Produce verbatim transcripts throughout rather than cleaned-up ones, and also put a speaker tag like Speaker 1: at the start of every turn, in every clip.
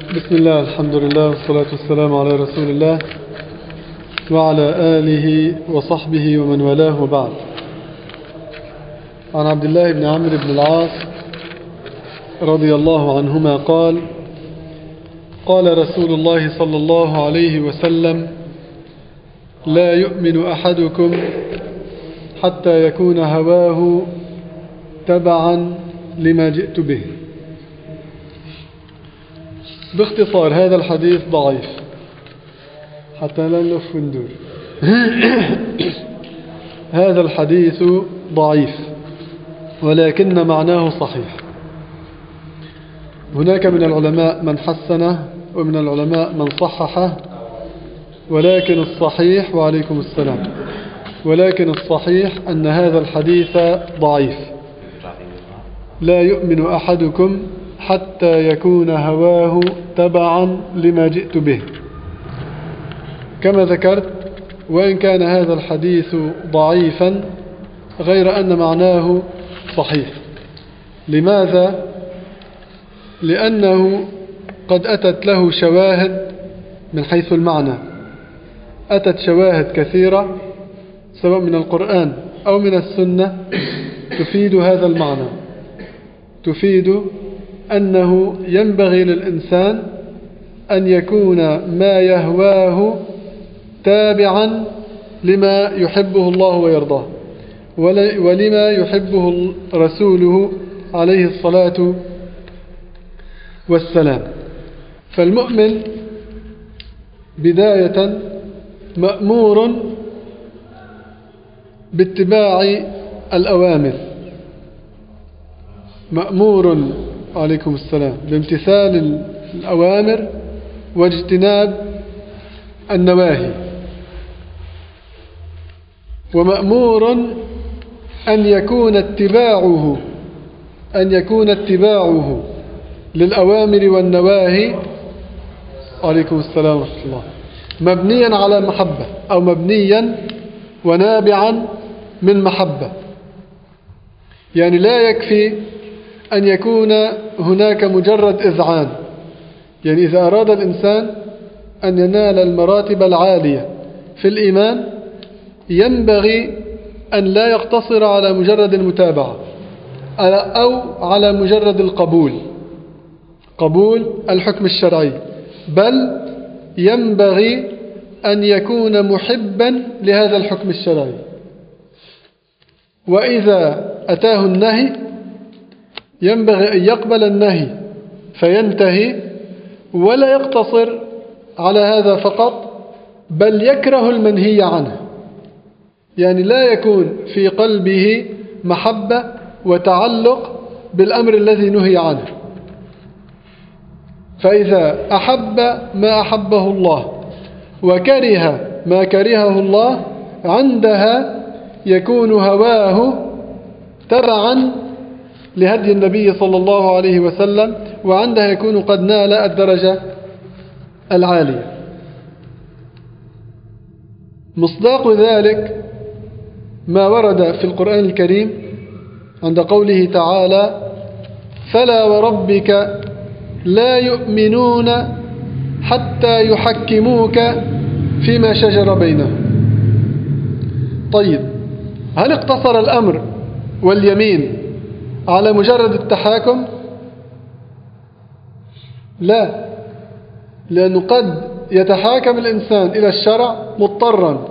Speaker 1: بسم الله، الحمد لله، والصلاة والسلام على رسول الله وعلى آله وصحبه ومن والاه، وبعد. عن عبد الله بن عمرو بن العاص رضي الله عنهما قال: قال رسول الله صلى الله عليه وسلم: لا يؤمن أحدكم حتى يكون هواه تبعا لما جئت به. باختصار، هذا الحديث ضعيف حتى لا نلف وندور. هذا الحديث ضعيف ولكن معناه صحيح. هناك من العلماء من حسنه ومن العلماء من صححه، ولكن الصحيح وعليكم السلام ولكن الصحيح أن هذا الحديث ضعيف. لا يؤمن أحدكم حتى يكون هواه تبعا لما جئت به. كما ذكرت، وإن كان هذا الحديث ضعيفا غير أن معناه صحيح. لماذا؟ لأنه قد أتت له شواهد من حيث المعنى، أتت شواهد كثيرة سواء من القرآن أو من السنة تفيد هذا المعنى، تفيد أنه ينبغي للإنسان أن يكون ما يهواه تابعا لما يحبه الله ويرضاه ولما يحبه رسوله عليه الصلاة والسلام. فالمؤمن بداية مأمور باتباع الأوامر، مأمور عليكم السلام بامتثال الأوامر واجتناب النواهي، ومأمور أن يكون اتباعه أن يكون اتباعه للأوامر والنواهي عليكم السلام ورحمة الله مبنيا على محبة، أو مبنيا ونابعا من محبة. يعني لا يكفي أن يكون هناك مجرد إذعان. يعني إذا أراد الإنسان أن ينال المراتب العالية في الإيمان ينبغي أن لا يقتصر على مجرد المتابعة أو على مجرد القبول، قبول الحكم الشرعي، بل ينبغي أن يكون محبا لهذا الحكم الشرعي. وإذا أتاه النهي ينبغي أن يقبل النهي فينتهي، ولا يقتصر على هذا فقط، بل يكره المنهي عنه. يعني لا يكون في قلبه محبة وتعلق بالأمر الذي نهي عنه. فإذا أحب ما أحبه الله وكره ما كرهه الله، عندها يكون هواه تبعا لهدي النبي صلى الله عليه وسلم، وعندها يكون قد نال الدرجة العالية. مصداق ذلك ما ورد في القرآن الكريم عند قوله تعالى: فلا وربك لا يؤمنون حتى يحكموك فيما شجر بينهم. طيب، هل اقتصر الأمر واليمين على مجرد التحاكم؟ لا، لأنه قد يتحاكم الإنسان إلى الشرع مضطرا،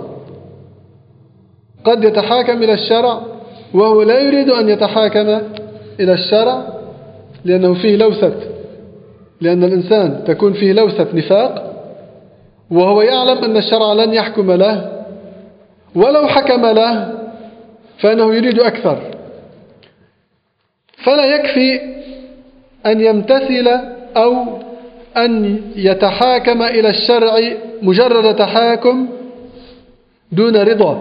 Speaker 1: قد يتحاكم إلى الشرع وهو لا يريد أن يتحاكم إلى الشرع لأنه فيه لوثة، لأن الإنسان تكون فيه لوثة نفاق، وهو يعلم أن الشرع لن يحكم له، ولو حكم له فإنه يريد أكثر. فلا يكفي أن يمتثل أو أن يتحاكم إلى الشرع مجرد تحاكم دون رضا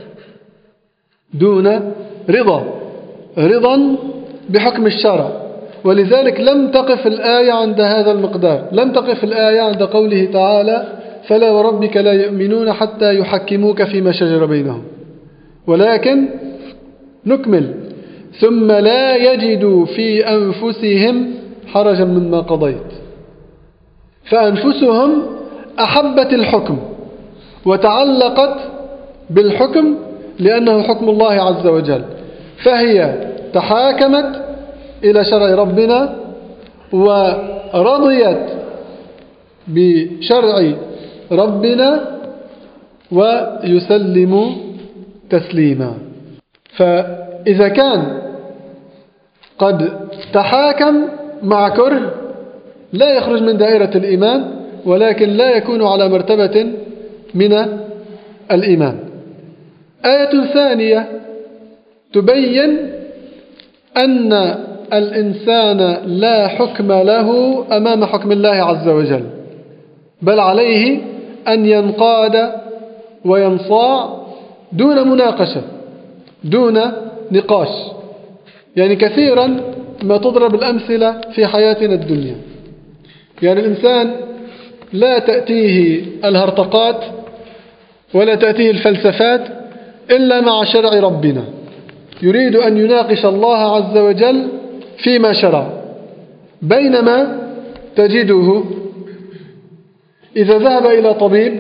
Speaker 1: دون رضا رضا بحكم الشرع. ولذلك لم تقف الآية عند هذا المقدار، لم تقف الآية عند قوله تعالى: فلا وربك لا يؤمنون حتى يحكموك فيما شجر بينهم، ولكن نكمل: ثم لا يجدوا في أنفسهم حرجا مما قضيت. فأنفسهم أحبت الحكم وتعلقت بالحكم لأنه حكم الله عز وجل، فهي تحاكمت إلى شرع ربنا ورضيت بشرع ربنا ويسلم تسليما. فإذا كان قد تحاكم مع كره لا يخرج من دائرة الإيمان، ولكن لا يكون على مرتبة من الإيمان. آية ثانية تبين أن الإنسان لا حكم له أمام حكم الله عز وجل، بل عليه أن ينقاد وينصاع دون مناقشة دون نقاش. يعني كثيرا ما تضرب الأمثلة في حياتنا الدنيا، يعني الإنسان لا تأتيه الهرطقات ولا تأتيه الفلسفات إلا مع شرع ربنا، يريد أن يناقش الله عز وجل فيما شرع، بينما تجده إذا ذهب إلى طبيب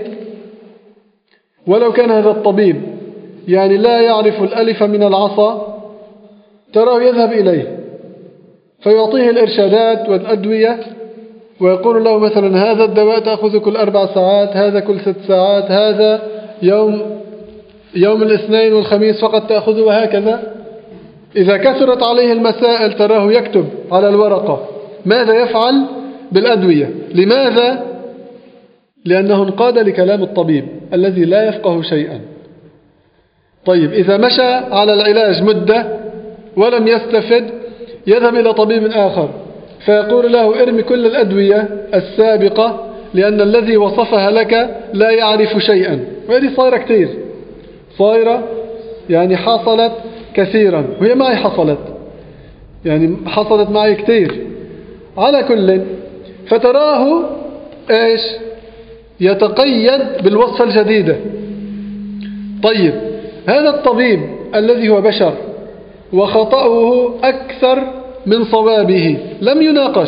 Speaker 1: ولو كان هذا الطبيب يعني لا يعرف الألف من العصا تراه يذهب إليه فيعطيه الإرشادات والأدوية ويقول له مثلا هذا الدواء تأخذ كل أربع ساعات، هذا كل ست ساعات، هذا يوم يوم الاثنين والخميس فقط تأخذه، وهكذا. إذا كثرت عليه المسائل تراه يكتب على الورقة ماذا يفعل بالأدوية. لماذا؟ لأنه انقاد لكلام الطبيب الذي لا يفقه شيئا. طيب إذا مشى على العلاج مدة ولم يستفد يذهب إلى طبيب آخر فيقول له ارمي كل الأدوية السابقة لأن الذي وصفها لك لا يعرف شيئا. وهذه صايرة كثير، صايرة يعني حصلت كثيرا، وهي معي حصلت يعني حصلت معي كثير. على كل فتراه إيش يتقيد بالوصفة الجديدة. طيب هذا الطبيب الذي هو بشر وخطأه أكثر من صوابه لم يناقش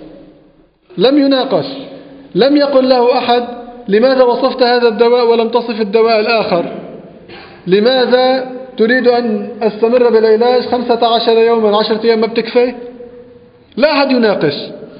Speaker 1: لم يناقش لم يقل له أحد لماذا وصفت هذا الدواء ولم تصف الدواء الآخر، لماذا تريد أن أستمر بالعلاج خمسة عشر يوما، عشرة أيام ما بتكفي؟ لا أحد يناقش.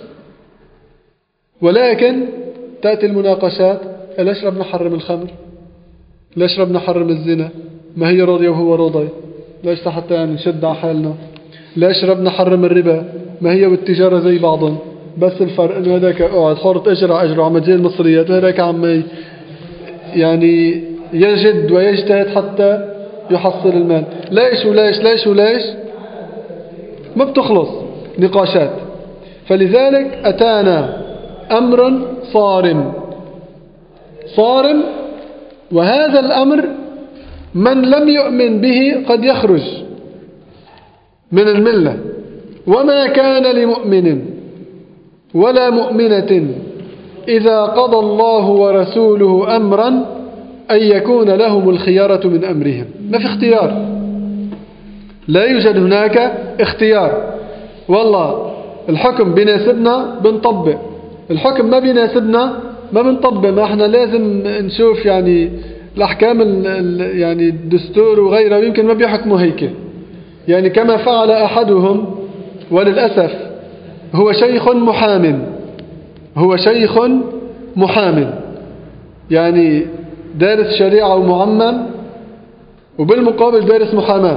Speaker 1: ولكن تأتي المناقشات، ليش ربنا حرم الخمر؟ ليش ربنا حرم الزنا؟ ما هي رضي وهو رضي، ليش حتى يعني نشد على حالنا؟ ليش ربنا حرم الربا؟ ما هي والتجارة زي بعضهم، بس الفرق انه هذاك اقعد حرة اجر على اجره عم تجي المصريات، وهذاك عم يعني يجد ويجتهد حتى يحصل المال. ليش وليش ليش وليش ما بتخلص نقاشات. فلذلك أتانا أمر صارم صارم، وهذا الأمر من لم يؤمن به قد يخرج من الملة. وما كان لمؤمن ولا مؤمنة إذا قضى الله ورسوله أمرا أن يكون لهم الخيارة من أمرهم. ما في اختيار، لا يوجد هناك اختيار. والله الحكم بيناسبنا بنطبق، الحكم ما بيناسبنا ما بنطبق. ما احنا لازم نشوف يعني الأحكام يعني الدستور وغيره يمكن ما بيحكموا هيك، يعني كما فعل أحدهم وللأسف هو شيخ محام هو شيخ محام يعني دارس شريعة ومعمم وبالمقابل دارس محاماة،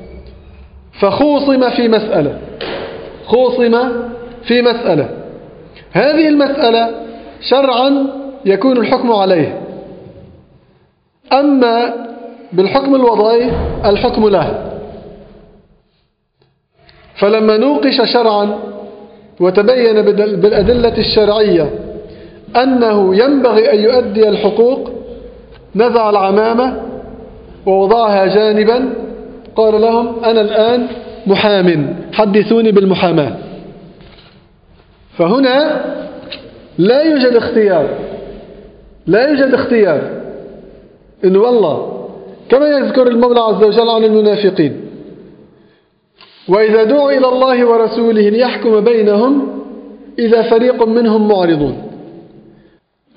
Speaker 1: فخوصم في مسألة خوصم في مسألة هذه المسألة شرعا يكون الحكم عليه، أما بالحكم الوضعي الحكم له. فلما نوقش شرعا وتبين بالأدلة الشرعية أنه ينبغي أن يؤدي الحقوق نزع العمامة ووضعها جانبا، قال لهم أنا الآن محام حدثوني بالمحاماة. فهنا لا يوجد اختيار لا يوجد اختيار إنه والله كما يذكر المولى عز وجل عن المنافقين وإذا دعوا إلى الله ورسوله ليحكم بينهم إذا فريق منهم معرضون.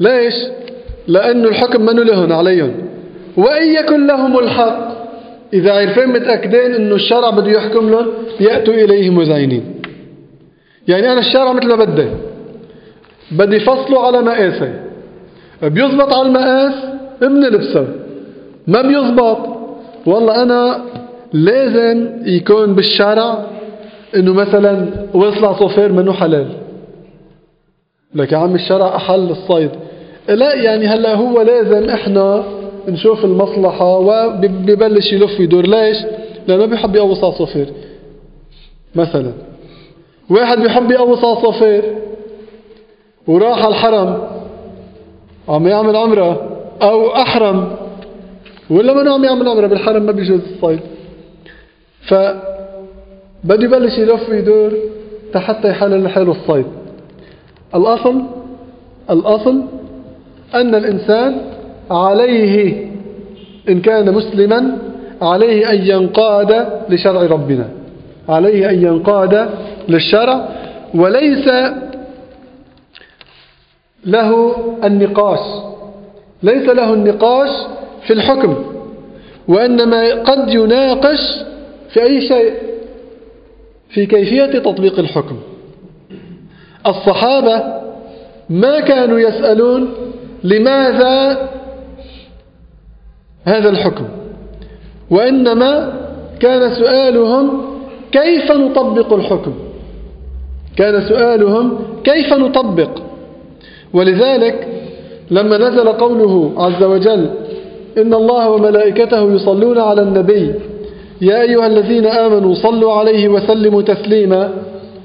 Speaker 1: ليش؟ لأنه الحكم منه لهم عليهم. وإن يكن لهم الحق، إذا عرفين متأكدين أنه الشرع بده يحكم لهم يأتوا إليه مذعنين. يعني أنا الشرع مثل ما بدي، بدي فصله على مقاسي، بيزبط على المقاس بنلبسه، ما بيزبط والله أنا لازم يكون بالشرع أنه مثلا وصل عصافير منه حلال. لك يا عم الشرع أحل الصيد، لا يعني هلا هو لازم إحنا نشوف المصلحة وبيبلش يلف يدور. ليش؟ لأنه بيحب يقوص عصافير. مثلا واحد بيحب يقوص عصافير وراح على الحرم عم يعمل عمرة أو أحرم، ولا ما عم يعمل عمرة بالحرم ما بيجوز الصيد، فبده يبلش يلف ويدور حتى يحلل حاله الصيد. الأصل الأصل أن الإنسان عليه إن كان مسلما عليه أن ينقاد لشرع ربنا، عليه أن ينقاد للشرع، وليس له النقاش ليس له النقاش في الحكم، وإنما قد يناقش في أي شيء في كيفية تطبيق الحكم. الصحابة ما كانوا يسألون لماذا هذا الحكم، وإنما كان سؤالهم كيف نطبق الحكم، كان سؤالهم كيف نطبق. ولذلك لما نزل قوله عز وجل إن الله وملائكته يصلون على النبي يا أيها الذين آمنوا صلوا عليه وسلموا تسليما،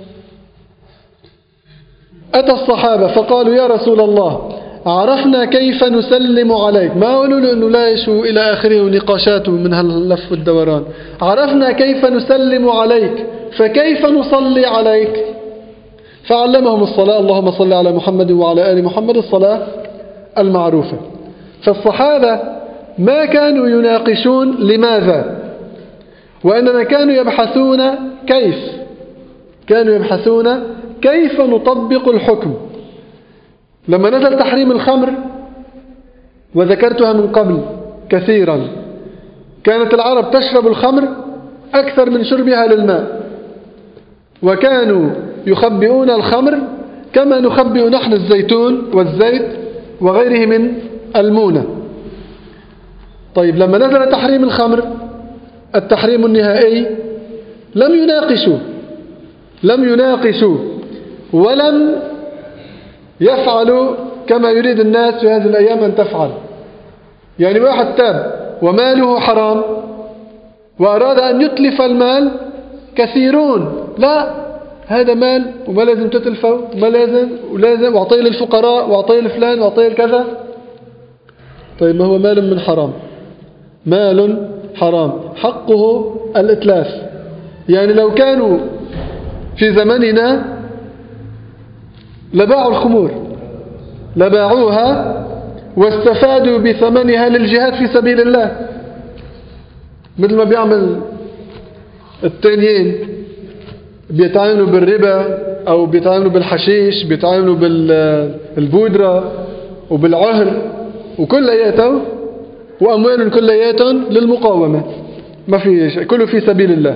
Speaker 1: أتى الصحابة فقالوا يا رسول الله عرفنا كيف نسلم عليك، ما قالوا له أنه لا يشو إلى آخره ونقاشاته من هاللف والدوران، عرفنا كيف نسلم عليك فكيف نصلي عليك؟ فعلمهم الصلاة، اللهم صل على محمد وعلى آل محمد، الصلاة المعروفة. فالصحابة ما كانوا يناقشون لماذا، وإنما كانوا يبحثون كيف كانوا يبحثون كيف نطبق الحكم. لما نزل تحريم الخمر وذكرتها من قبل كثيرا، كانت العرب تشرب الخمر أكثر من شربها للماء، وكانوا يخبئون الخمر كما نخبئ نحن الزيتون والزيت وغيره من المونة. طيب لما نزل تحريم الخمر التحريم النهائي لم يناقشوا لم يناقشوا ولم يفعلوا كما يريد الناس في هذه الأيام أن تفعل. يعني واحد تاب وماله حرام وأراد أن يتلف المال، كثيرون لا هذا مال وما لازم تتلفه وما لازم ولازم وأعطيه للفقراء وأعطيه لفلان وأعطيه لكذا. طيب ما هو مال من حرام، مال حرام حقه الإتلاف. يعني لو كانوا في زمننا لباعوا الخمور لباعوها واستفادوا بثمنها للجهاد في سبيل الله، مثل ما بيعمل التانيين بيتعاملوا بالربا أو بيتعاملوا بالحشيش، بيتعاملوا بالبودرة وبالعهر وكلياته، وأموال كلياتهم للمقاومة، ما في شيء، كله في سبيل الله.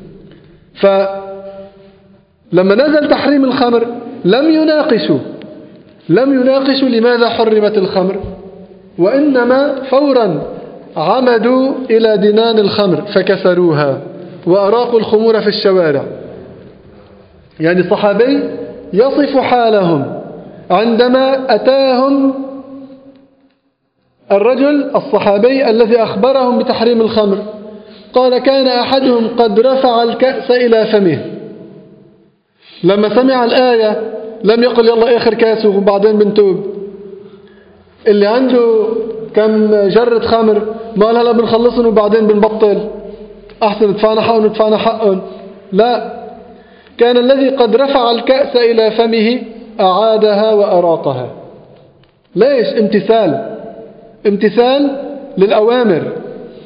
Speaker 1: فلما نزل تحريم الخمر لم يناقشوا لم يناقشوا لماذا حرمت الخمر، وإنما فورا عمدوا إلى دنان الخمر فكسروها وأراقوا الخمور في الشوارع. يعني صحابي يصف حالهم عندما أتاهم الرجل الصحابي الذي أخبرهم بتحريم الخمر، قال كان أحدهم قد رفع الكأس إلى فمه، لما سمع الآية لم يقل يلا آخر كاس وبعدين بنتوب. اللي عنده كم جرة خمر ما قال هلا بنخلصهم وبعدين بنبطل، أحسن ندفعنا حقهم ندفعنا حقهم، لا، كان الذي قد رفع الكأس إلى فمه أعادها وأراقها. ليش؟ امتثال امتثال للأوامر.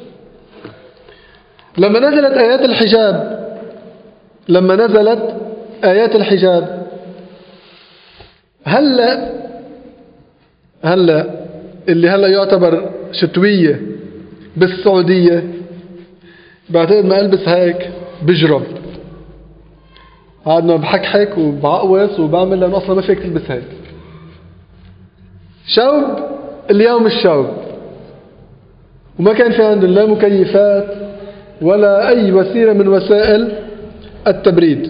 Speaker 1: لما نزلت آيات الحجاب لما نزلت آيات الحجاب هل هلا اللي هلا يعتبر شتوية بالسعودية، بعتقد ما ألبس هيك بجرب، عاد ما بحكحك وبعقوس وبعمل، لأنه أصلا ما فيك تلبس هيك. شوب اليوم الشوب، وما كان في عندهم لا مكيفات ولا أي وسيلة من وسائل التبريد.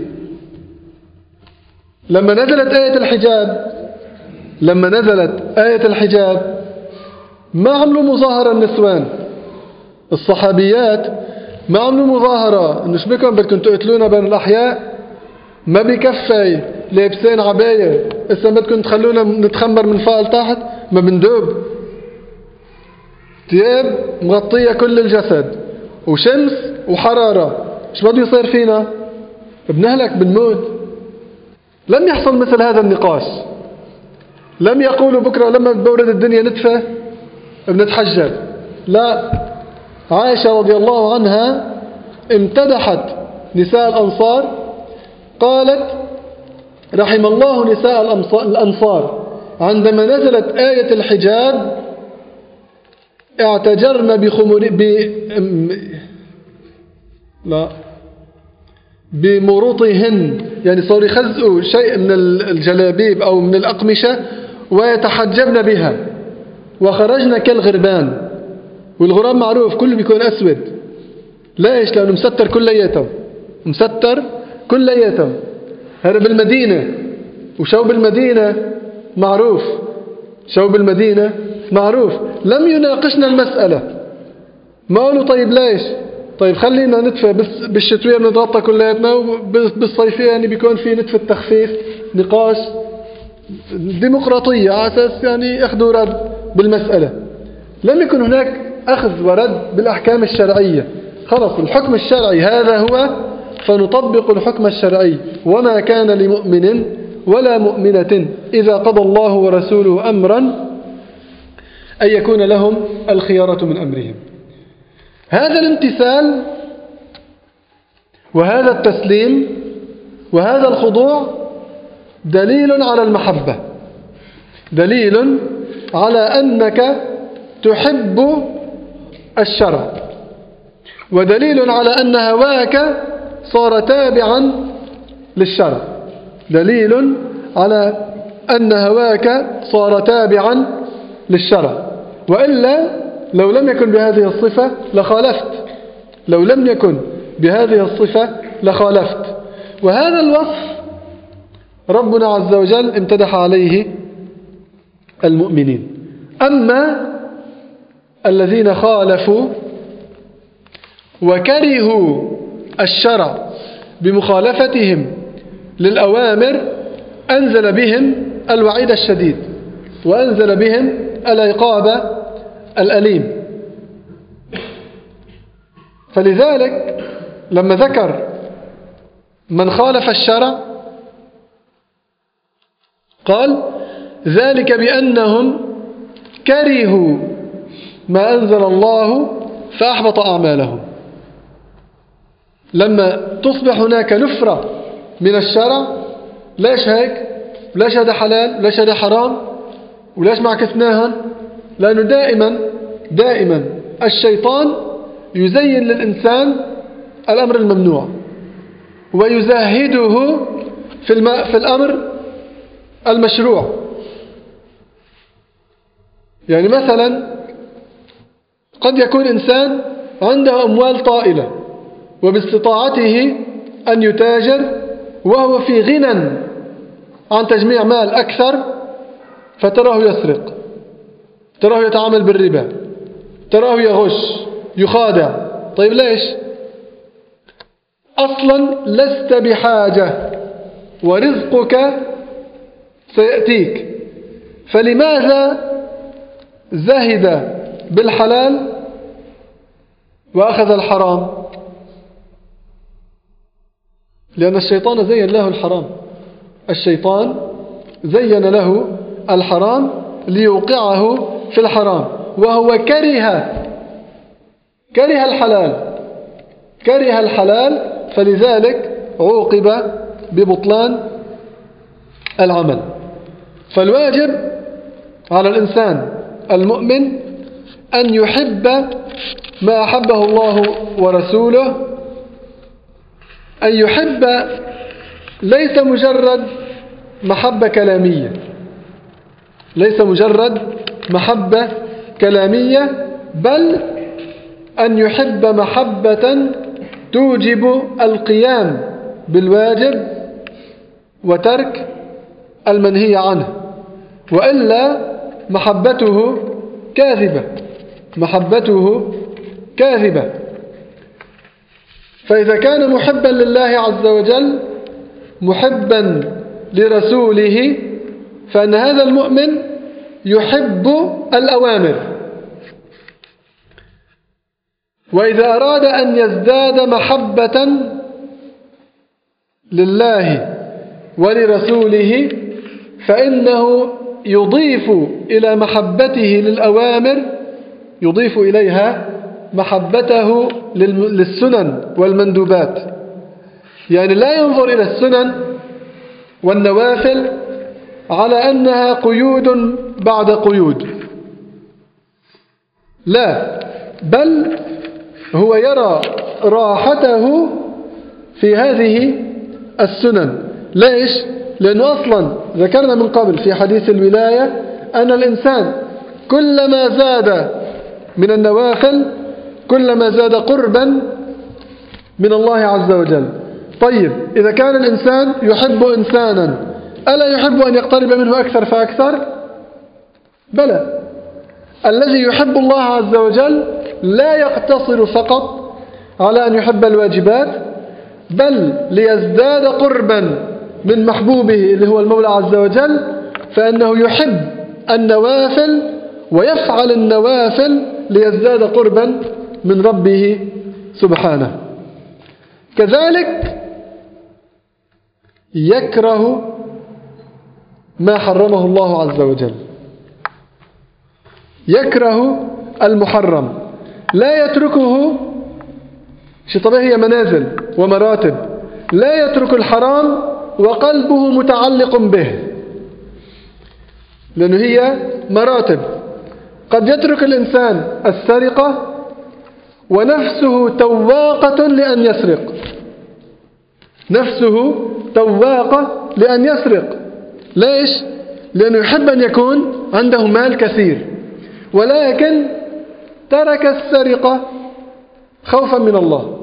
Speaker 1: لما نزلت آية الحجاب لما نزلت آية الحجاب ما عملوا مظاهرة النسوان الصحابيات، ما عملوا مظاهرة إنه شو بكم بدكم تقتلونا بين الأحياء، ما بكفي لابسين عباية إذا بدكم تخلونا نتخمر من فوق لتحت، ما بندوب، ثياب مغطية كل الجسد وشمس وحرارة، شو بده يصير فينا؟ بنهلك بنموت. لم يحصل مثل هذا النقاش، لم يقولوا بكرة لما بتبرد الدنيا ندفة بنتحجب، لا. عائشة رضي الله عنها امتدحت نساء الأنصار، قالت رحم الله نساء الأنصار عندما نزلت آية الحجاب اعتجرن بخمر ب... لا بمروطهن، يعني صاروا يخزقوا شيء من الجلابيب أو من الأقمشة ويتحجبن بها، وخرجنا كالغربان. والغراب معروف كله بيكون أسود، ليش؟ لأنه مستر كلياته، مستر كلياته. هذا بالمدينة، وشوب المدينة معروف، شوب المدينة معروف. لم يناقشنا المسألة، ما قالوا طيب ليش؟ طيب خلينا ندفع بالشتوية بنتغطى كلياتنا، وبالصيفية يعني بيكون في ندفة تخفيف، نقاش ديمقراطية على أساس يعني أخذوا رد بالمسألة. لم يكن هناك أخذ ورد بالأحكام الشرعية، خلص الحكم الشرعي هذا هو، فنطبق الحكم الشرعي. وما كان لمؤمن ولا مؤمنة إذا قضى الله ورسوله أمرا أن يكون لهم الخيارة من أمرهم. هذا الامتثال وهذا التسليم وهذا الخضوع دليل على المحبة، دليل على أنك تحب الشرع، ودليل على أن هواك صار تابعا للشرع، دليل على أن هواك صار تابعا للشرع. وإلا لو لم يكن بهذه الصفة لخالفت، لو لم يكن بهذه الصفة لخالفت. وهذا الوصف ربنا عز وجل امتدح عليه المؤمنين. أما الذين خالفوا وكرهوا الشرع بمخالفتهم للأوامر أنزل بهم الوعيد الشديد، وأنزل بهم العقاب الأليم. فلذلك لما ذكر من خالف الشرع قال ذلك بأنهم كرهوا ما أنزل الله فأحبط أعمالهم. لما تصبح هناك نفرة من الشرع، ليش هيك؟ ليش هذا حلال؟ ليش هذا حرام؟ وليش معكسناهن؟ لأنه دائما دائما الشيطان يزين للإنسان الأمر الممنوع ويزهده في, الم... في الأمر المشروع. يعني مثلا قد يكون إنسان عنده أموال طائلة وباستطاعته أن يتاجر وهو في غنى عن تجميع مال أكثر، فتراه يسرق، تراه يتعامل بالربا، تراه يغش يخادع. طيب ليش؟ أصلا لست بحاجة ورزقك سيأتيك، فلماذا زهد بالحلال وأخذ الحرام؟ لأن الشيطان زين له الحرام، الشيطان زين له الحرام ليوقعه في الحرام، وهو كره كره الحلال كره الحلال فلذلك عوقب ببطلان العمل. فالواجب على الإنسان المؤمن أن يحب ما أحبه الله ورسوله، أن يحب ليس مجرد محبة كلامية، ليس مجرد محبة كلامية، بل أن يحب محبة توجب القيام بالواجب وترك المنهي عنه، وإلا محبته كاذبة، محبته كاذبة. فإذا كان محبا لله عز وجل محبا لرسوله فإن هذا المؤمن يحب الأوامر، وإذا أراد أن يزداد محبة لله ولرسوله فإنه يضيف إلى محبته للأوامر يضيف إليها محبته للسنن والمندوبات. يعني لا ينظر إلى السنن والنوافل على أنها قيود بعد قيود، لا، بل هو يرى راحته في هذه السنن. ليش؟ لأنه أصلا ذكرنا من قبل في حديث الولاية أن الإنسان كلما زاد من النوافل كلما زاد قربا من الله عز وجل. طيب إذا كان الإنسان يحب إنسانا ألا يحب أن يقترب منه أكثر فأكثر؟ بلى، الذي يحب الله عز وجل لا يقتصر فقط على أن يحب الواجبات، بل ليزداد قربا من محبوبه اللي هو المولى عز وجل فإنه يحب النوافل ويفعل النوافل ليزداد قربا من ربه سبحانه. كذلك يكره ما حرمه الله عز وجل، يكره المحرم، لا يتركه. شيء طبيعي، هي منازل ومراتب، لا يترك الحرام وقلبه متعلق به، لأنه هي مراتب. قد يترك الإنسان السرقة ونفسه تواقة لأن يسرق، نفسه تواقة لأن يسرق. ليش؟ لأنه يحب أن يكون عنده مال كثير، ولكن ترك السرقة خوفا من الله،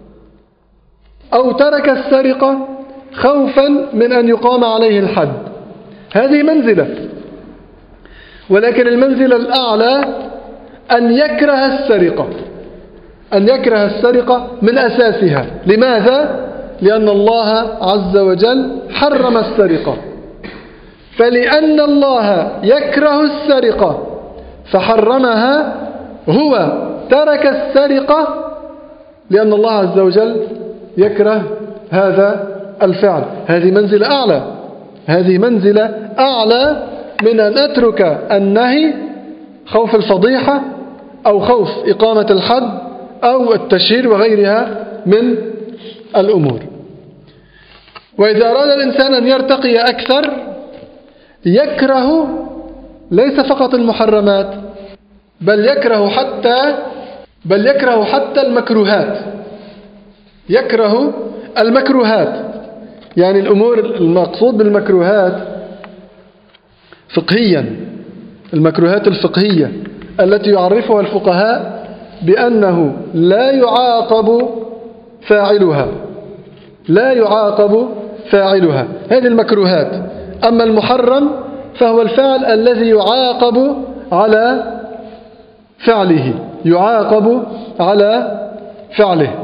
Speaker 1: أو ترك السرقة خوفا من أن يقام عليه الحد. هذه منزلة، ولكن المنزلة الأعلى أن يكره السرقة، أن يكره السرقة من أساسها. لماذا؟ لأن الله عز وجل حرم السرقة، فلأن الله يكره السرقة فحرمها، هو ترك السرقة لأن الله عز وجل يكره هذا الفعل. هذه منزلة أعلى، هذه منزلة أعلى من أن أترك النهي خوف الفضيحة أو خوف إقامة الحد أو التشهير وغيرها من الأمور. وإذا أراد الإنسان أن يرتقي أكثر يكره ليس فقط المحرمات، بل يكره حتى بل يكره حتى المكروهات، يكره المكروهات. يعني الأمور المقصود بالمكروهات فقهيا، المكروهات الفقهية التي يعرفها الفقهاء بأنه لا يعاقب فاعلها، لا يعاقب فاعلها، هذه المكروهات. أما المحرم فهو الفعل الذي يعاقب على فعله، يعاقب على فعله.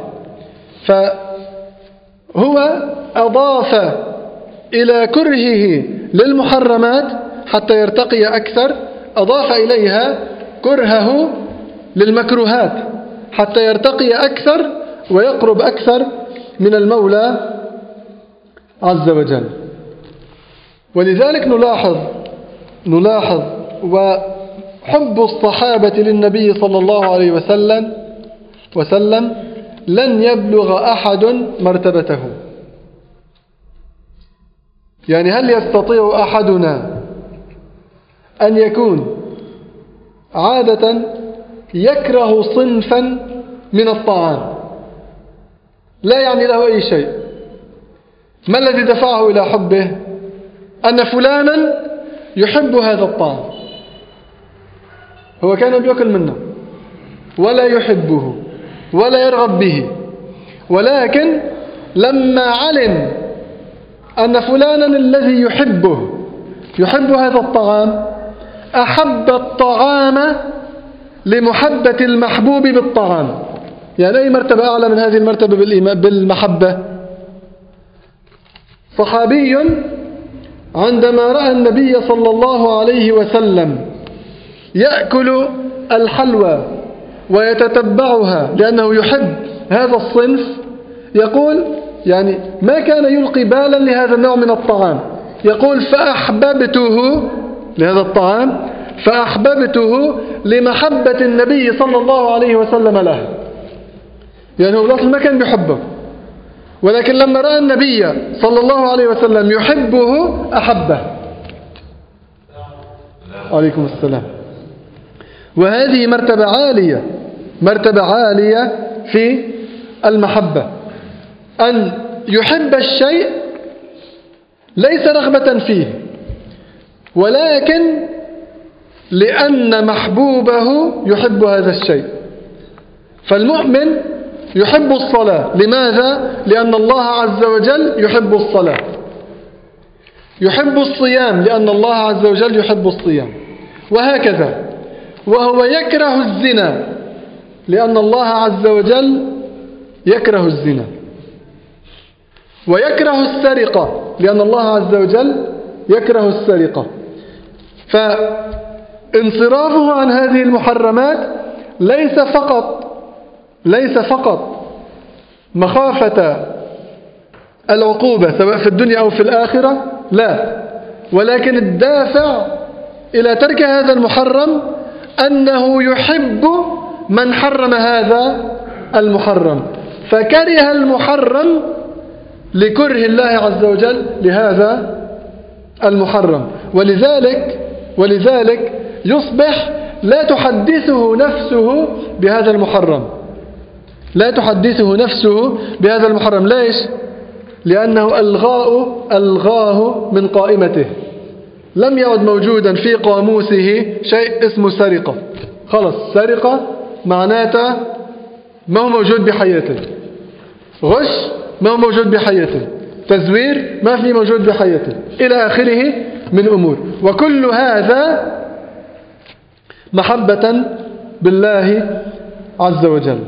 Speaker 1: فهو أضاف إلى كرهه للمحرمات حتى يرتقي أكثر، أضاف إليها كرهه للمكروهات حتى يرتقي أكثر ويقرب أكثر من المولى عز وجل. ولذلك نلاحظ نلاحظ وحب الصحابة للنبي صلى الله عليه وسلم وسلم لن يبلغ أحد مرتبته. يعني هل يستطيع أحدنا أن يكون عادة يكره صنفا من الطعام لا يعني له أي شيء. ما الذي دفعه إلى حبه؟ أن فلانا يحب هذا الطعام، هو كان بيأكل منه ولا يحبه ولا يرغب به، ولكن لما علم أن فلانا الذي يحبه يحب هذا الطعام أحب الطعام لمحبة المحبوب بالطعام. يعني أي مرتبة أعلى من هذه المرتبة بالمحبة؟ صحابي عندما رأى النبي صلى الله عليه وسلم يأكل الحلوى ويتتبعها لأنه يحب هذا الصنف يقول يعني ما كان يلقي بالا لهذا النوع من الطعام، يقول فأحببته لهذا الطعام فأحببته لمحبة النبي صلى الله عليه وسلم له. يعني هو بالأصل ما كان بيحبه، ولكن لما رأى النبي صلى الله عليه وسلم يحبه أحبه. عليكم السلام. وهذه مرتبة عالية، مرتبة عالية في المحبة، أن يحب الشيء ليس رغبة فيه ولكن لأن محبوبه يحب هذا الشيء. فالمؤمن يحب الصلاة، لماذا؟ لأن الله عز وجل يحب الصلاة. يحب الصيام لأن الله عز وجل يحب الصيام، وهكذا. وهو يكره الزنا لأن الله عز وجل يكره الزنا، ويكره السرقة لأن الله عز وجل يكره السرقة. فانصرافه عن هذه المحرمات ليس فقط ليس فقط مخافة العقوبة سواء في الدنيا أو في الآخرة، لا، ولكن الدافع إلى ترك هذا المحرم أنه يحب من حرم هذا المحرم، فكره المحرم لكره الله عز وجل لهذا المحرم. ولذلك ولذلك يصبح لا تحدثه نفسه بهذا المحرم، لا تحدثه نفسه بهذا المحرم. ليش؟ لأنه ألغاه ألغاه من قائمته، لم يعد موجودا في قاموسه شيء اسمه سرقة. خلص، سرقة معناته ما هو موجود بحياته، غش ما هو موجود بحياته، تزوير ما في موجود بحياته، إلى آخره من أمور. وكل هذا محبة بالله عز وجل.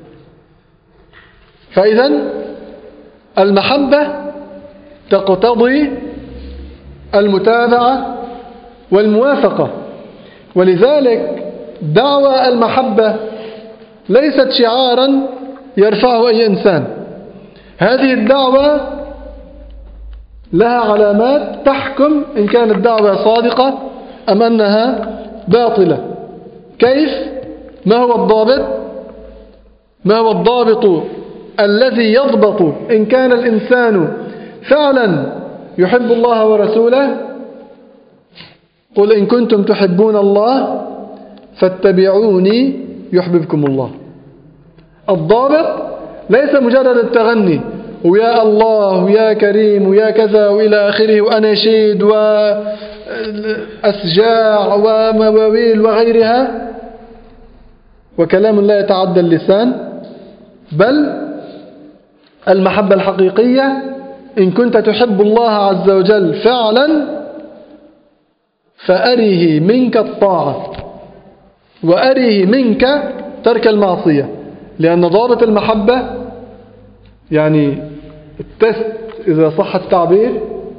Speaker 1: فإذا المحبة تقتضي المتابعة والموافقة، ولذلك دعوى المحبة ليست شعارا يرفعه أي إنسان. هذه الدعوة لها علامات تحكم إن كانت الدعوة صادقة أم أنها باطلة. كيف؟ ما هو الضابط؟ ما هو الضابط الذي يضبط إن كان الإنسان فعلا يحب الله ورسوله؟ قل إن كنتم تحبون الله فاتبعوني يحببكم الله. الضابط ليس مجرد التغني ويا الله ويا كريم ويا كذا وإلى آخره وأناشيد وأسجاع ومواويل وغيرها وكلام لا يتعدى اللسان، بل المحبة الحقيقية إن كنت تحب الله عز وجل فعلا فأره منك الطاعة وأره منك ترك المعصية. لأن ضابط المحبة يعني التست إذا صح التعبير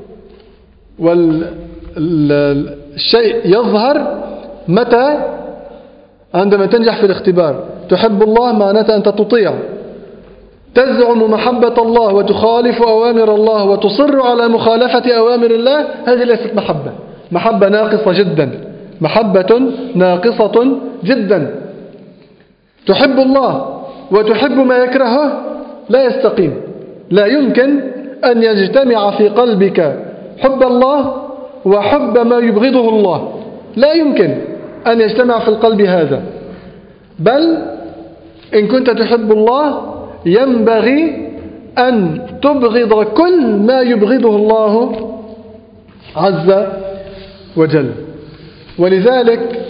Speaker 1: والشيء يظهر متى؟ عندما تنجح في الاختبار. تحب الله معناته أنت تطيع، تزعم محبة الله وتخالف أوامر الله وتصر على مخالفة أوامر الله، هذه ليست محبة، محبة ناقصة جدا، محبة ناقصة جدا. تحب الله وتحب ما يكرهه لا يستقيم، لا يمكن أن يجتمع في قلبك حب الله وحب ما يبغضه الله، لا يمكن أن يجتمع في القلب هذا، بل إن كنت تحب الله ينبغي أن تبغض كل ما يبغضه الله عز وجل. ولذلك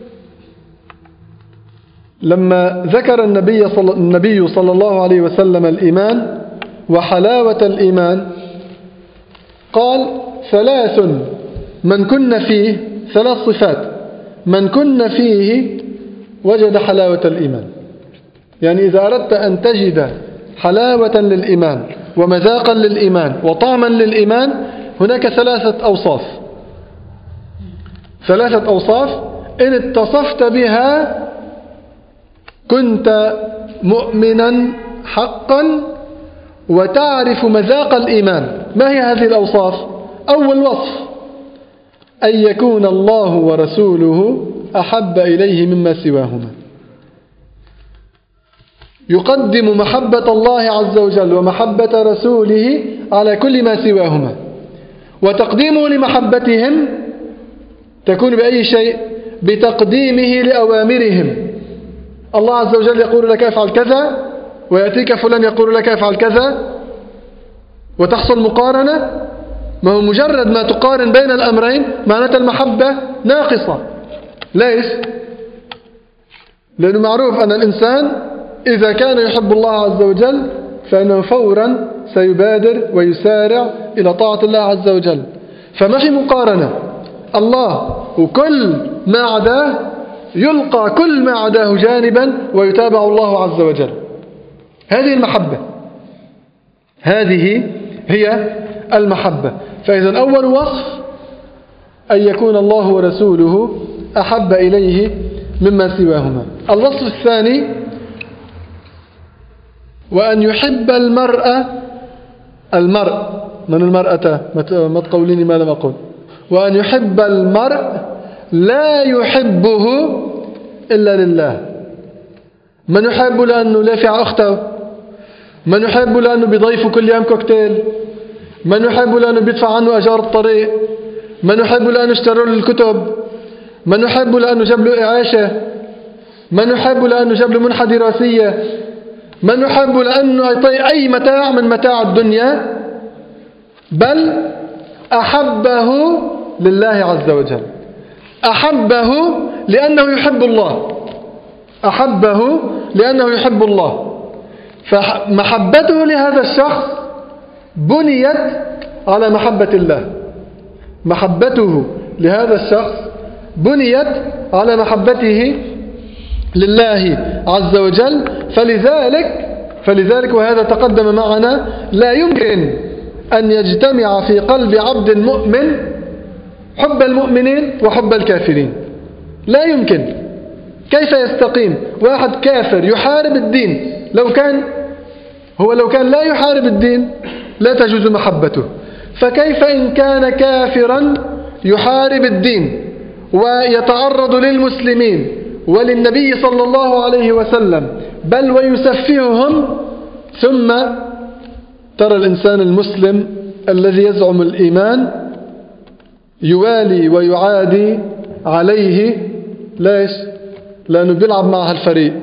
Speaker 1: لما ذكر النبي صلى, النبي صلى الله عليه وسلم الإيمان وحلاوة الإيمان قال ثلاث من كن فيه، ثلاث صفات من كن فيه وجد حلاوة الإيمان. يعني إذا أردت أن تجد حلاوة للإيمان ومذاقا للإيمان وطعما للإيمان هناك ثلاثة أوصاف ثلاثة أوصاف إن اتصفت بها كنت مؤمنا حقا وتعرف مذاق الإيمان. ما هي هذه الأوصاف؟ أول وصف أن يكون الله ورسوله أحب إليه مما سواهما، يقدم محبة الله عز وجل ومحبة رسوله على كل ما سواهما، وتقديمه لمحبتهم تكون بأي شيء؟ بتقديمه لأوامرهم. الله عز وجل يقول لك افعل كذا ويأتيك فلان يقول لك افعل كذا وتحصل مقارنة. ما هو مجرد ما تقارن بين الأمرين معناتها المحبة ناقصة. ليش؟ لأنه معروف أن الإنسان إذا كان يحب الله عز وجل فإنه فورا سيبادر ويسارع إلى طاعة الله عز وجل. فما في مقارنة. الله وكل ما عداه يلقى كل ما عداه جانبا ويتابع الله عز وجل. هذه المحبة، هذه هي المحبة. فإذا أول وصف أن يكون الله ورسوله أحب إليه مما سواهما. الوصف الثاني وأن يحب المرأة المرء من المرأة ما تقوليني ما لم أقول وأن يحب المرء لا يحبه إلا لله. من يحب لأنه لافع أخته، من يحب لأنه بيضيفه كل يوم كوكتيل، من يحب لأنه بيدفع عنه أجار الطريق، من يحب لأنه اشتروا له الكتب، من يحب لأنه جاب له إعاشة، من يحب لأنه جاب له منحة دراسية، من يحب لأنه يعطي أي متاع من متاع الدنيا، بل أحبه لله عز وجل. أحبه لأنه يحب الله، أحبه لأنه يحب الله. فمحبته لهذا الشخص بنيت على محبة الله، محبته لهذا الشخص بنيت على محبته لله عز وجل. فلذلك فلذلك وهذا تقدم معنا لا يمكن أن يجتمع في قلب عبد مؤمن حب المؤمنين وحب الكافرين. لا يمكن. كيف يستقيم واحد كافر يحارب الدين؟ لو كان هو لو كان لا يحارب الدين لا تجوز محبته، فكيف إن كان كافرا يحارب الدين ويتعرض للمسلمين وللنبي صلى الله عليه وسلم بل ويسفههم، ثم ترى الإنسان المسلم الذي يزعم الإيمان يوالي ويعادي عليه. ليش؟ لأنه بيلعب مع هالفريق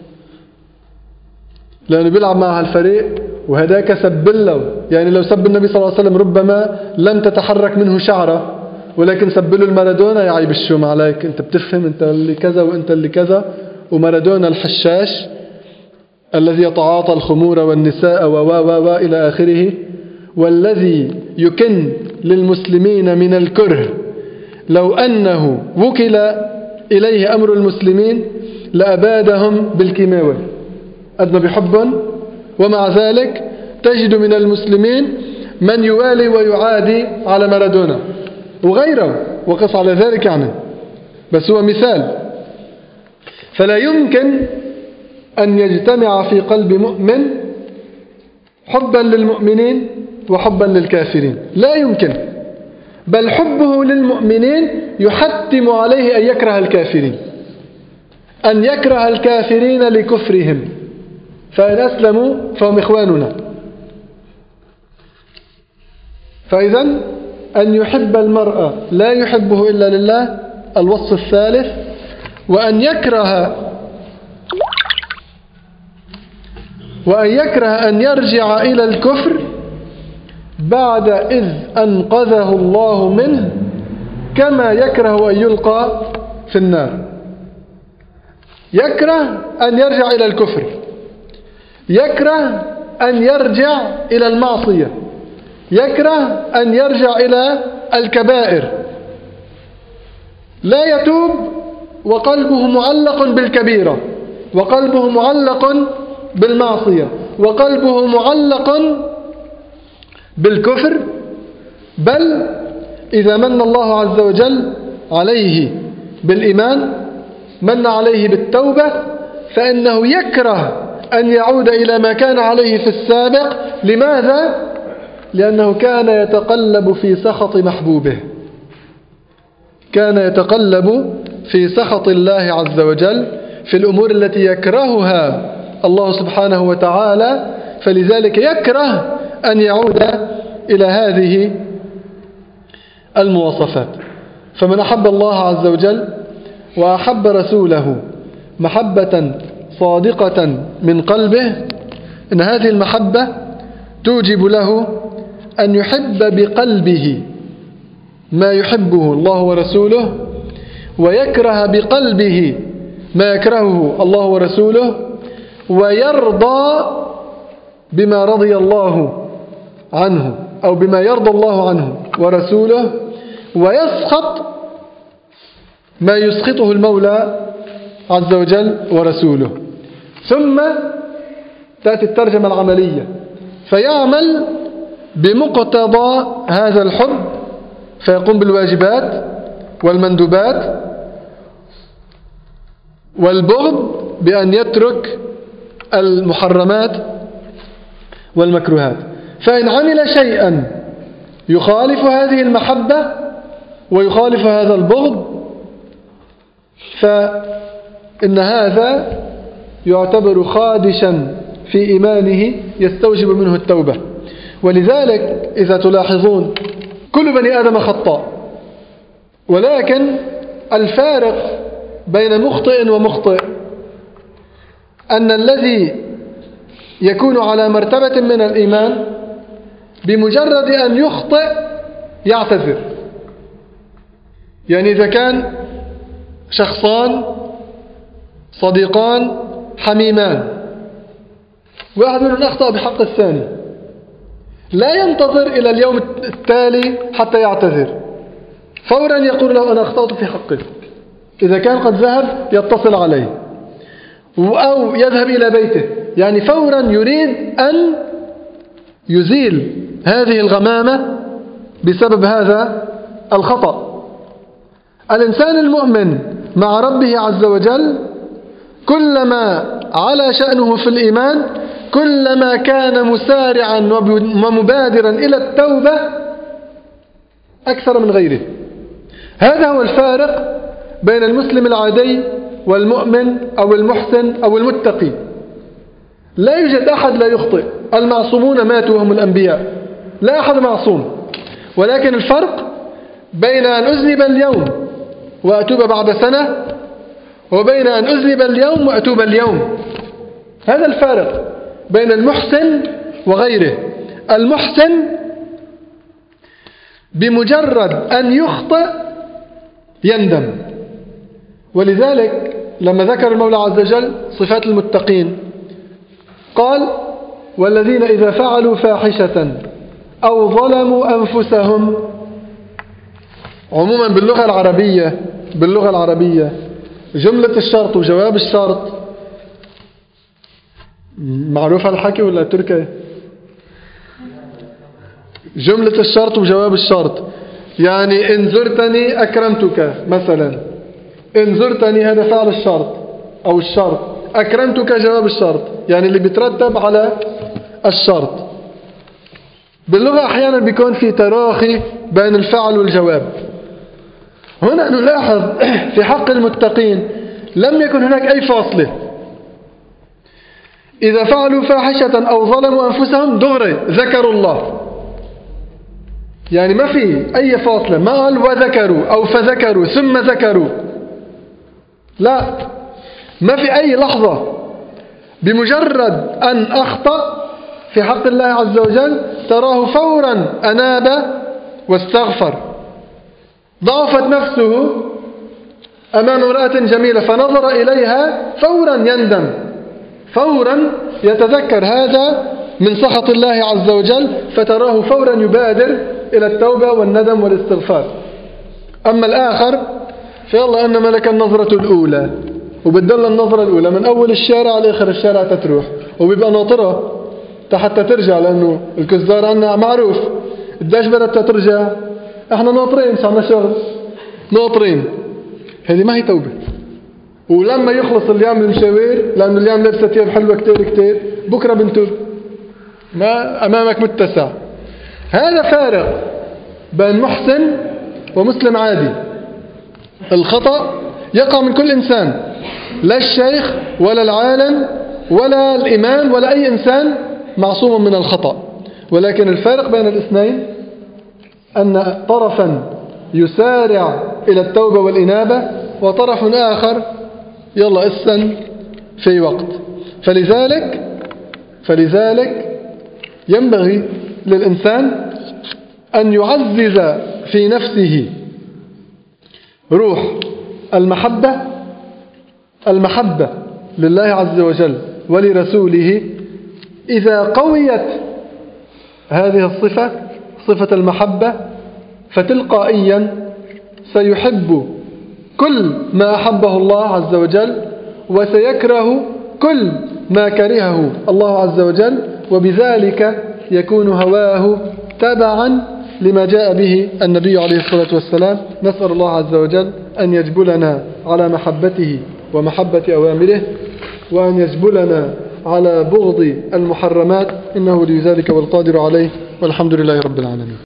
Speaker 1: لأنه بيلعب مع هالفريق وهداك سب له. يعني لو سب النبي صلى الله عليه وسلم ربما لم تتحرك منه شعرة، ولكن سب له المارادونا يا عيب الشوم عليك، أنت بتفهم، أنت اللي كذا وأنت اللي كذا. ومارادونا الحشاش الذي يتعاطى الخمور والنساء و و و إلى آخره، والذي يكن للمسلمين من الكره لو أنه وكل إليه أمر المسلمين لأبادهم بالكيماوي أدنى بحب. ومع ذلك تجد من المسلمين من يوالي ويعادي على مارادونا وغيره، وقص على ذلك يعني، بس هو مثال. فلا يمكن أن يجتمع في قلب مؤمن حبا للمؤمنين وحبا للكافرين، لا يمكن. بل حبه للمؤمنين يحتم عليه أن يكره الكافرين، أن يكره الكافرين لكفرهم، فإن أسلموا فهم إخواننا. فإذا أن يحب المرأة لا يحبه إلا لله، الوصف الثالث: وأن يكره وأن يكره أن يرجع إلى الكفر بعد إذ أنقذه الله منه، كما يكره أن يلقى في النار. يكره أن يرجع إلى الكفر، يكره أن يرجع إلى المعصية، يكره أن يرجع إلى الكبائر، لا يتوب وقلبه معلق بالكبيرة، وقلبه معلق بالمعصية، وقلبه معلق بالكفر. بل إذا من الله عز وجل عليه بالإيمان، من عليه بالتوبة، فإنه يكره أن يعود إلى ما كان عليه في السابق. لماذا؟ لأنه كان يتقلب في سخط محبوبه، كان يتقلب في سخط الله عز وجل في الأمور التي يكرهها الله سبحانه وتعالى، فلذلك يكره أن يعود إلى هذه المواصفات. فمن أحب الله عز وجل وأحب رسوله محبة صادقة من قلبه، إن هذه المحبة توجب له أن يحب بقلبه ما يحبه الله ورسوله، ويكره بقلبه ما يكرهه الله ورسوله، ويرضى بما رضي الله عنه أو بما يرضى الله عنه ورسوله، ويسخط ما يسخطه المولى عز وجل ورسوله. ثم تأتي الترجمة العملية، فيعمل بمقتضى هذا الحب، فيقوم بالواجبات والمندوبات، والبغض بأن يترك المحرمات والمكروهات. فإن عمل شيئا يخالف هذه المحبة ويخالف هذا البغض، فإن هذا يعتبر خادشا في إيمانه يستوجب منه التوبة. ولذلك إذا تلاحظون كل بني آدم خطاء، ولكن الفارق بين مخطئ ومخطئ أن الذي يكون على مرتبة من الإيمان بمجرد أن يخطئ يعتذر. يعني إذا كان شخصان صديقان حميمان، واحد منهم أخطأ بحق الثاني، لا ينتظر إلى اليوم التالي حتى يعتذر، فورا يقول له أنا أخطأت في حقك. إذا كان قد ذهب يتصل عليه أو يذهب إلى بيته، يعني فورا يريد أن يزيل هذه الغمامة بسبب هذا الخطأ. الإنسان المؤمن مع ربه عز وجل كلما على شأنه في الإيمان كلما كان مسارعا ومبادرا إلى التوبة أكثر من غيره. هذا هو الفارق بين المسلم العادي والمؤمن أو المحسن أو المتقي. لا يوجد أحد لا يخطئ، المعصومون ماتوا وهم الأنبياء، لا أحد معصوم، ولكن الفرق بين أن أذنب اليوم وأتوب بعد سنة وبين أن أذنب اليوم وأتوب اليوم. هذا الفارق بين المحسن وغيره. المحسن بمجرد أن يخطئ يندم. ولذلك لما ذكر المولى عز وجل صفات المتقين قال والذين إذا فعلوا فاحشة أو ظلموا أنفسهم. عموما باللغة العربية باللغة العربية جملة الشرط وجواب الشرط معروف على الحكي ولا تركي؟ جملة الشرط وجواب الشرط، يعني إن زرتني أكرمتك مثلا، إن زرتني هذا فعل الشرط أو الشرط، أكرمتك جواب الشرط، يعني اللي بيترتب على الشرط. باللغة أحيانا بيكون في تراخي بين الفعل والجواب. هنا نلاحظ في حق المتقين لم يكن هناك أي فاصلة. إذا فعلوا فاحشة أو ظلموا أنفسهم دغري ذكروا الله. يعني ما في أي فاصلة، ما قال وذكروا أو فذكروا ثم ذكروا، لا، ما في أي لحظة بمجرد أن أخطأ في حق الله عز وجل تراه فورا أناب واستغفر. ضعفت نفسه أمام امرأة جميلة فنظر إليها فورا يندم، فورا يتذكر هذا من سخط الله عز وجل، فتراه فورا يبادر إلى التوبة والندم والاستغفار. أما الآخر فيلا أن ملك النظرة الأولى، وبتدل النظرة الأولى من أول الشارع لآخر الشارع تتروح، وبيبقى ناطرة حتى ترجع، لأنه الكزدار عنا معروف قديش بدها ترجع، احنا ناطرين صعنا شغل ناطرين. هذه ما هي توبة. ولما يخلص اليوم المشاوير، لأنه اليوم لبسة ثياب حلوة كتير كتير، بكرة بنتوب، ما أمامك متسع. هذا فارق بين محسن ومسلم عادي. الخطأ يقع من كل إنسان، لا الشيخ ولا العالم ولا الإمام ولا أي إنسان معصوم من الخطأ، ولكن الفارق بين الاثنين أن طرفا يسارع إلى التوبة والإنابة، وطرف آخر يلا استن في وقت. فلذلك فلذلك ينبغي للإنسان أن يعزز في نفسه روح المحبة المحبة لله عز وجل ولرسوله. إذا قويت هذه الصفة، صفة المحبة، فتلقائيا سيحب كل ما أحبه الله عز وجل، وسيكره كل ما كرهه الله عز وجل، وبذلك يكون هواه تبعا لما جاء به النبي عليه الصلاة والسلام. نسأل الله عز وجل أن يجبلنا على محبته ومحبة أوامره، وأن يجبلنا على بغض المحرمات، إنه لذلك والقادر عليه، والحمد لله رب العالمين.